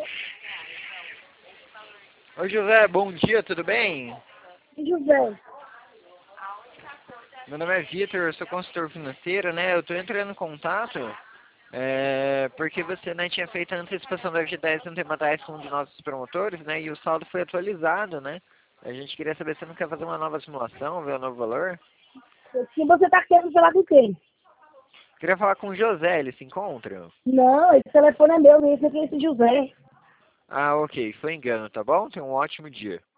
Oi, José, bom dia, tudo bem? José, Meu nome é Vitor, eu sou consultor financeiro, né? Eu estou entrando em contato porque você, né, tinha feito a antecipação da FG10 um tempo atrás com um dos nossos promotores, né? E o saldo foi atualizado, né? A gente queria saber se você não quer fazer uma nova simulação, ver o novo valor. se você tá querendo falar com quem? Queria falar com o José, ele se encontra? Não, esse telefone é meu, esse aqui é esse José. Ah, ok, foi engano, tá bom? Tenha um ótimo dia.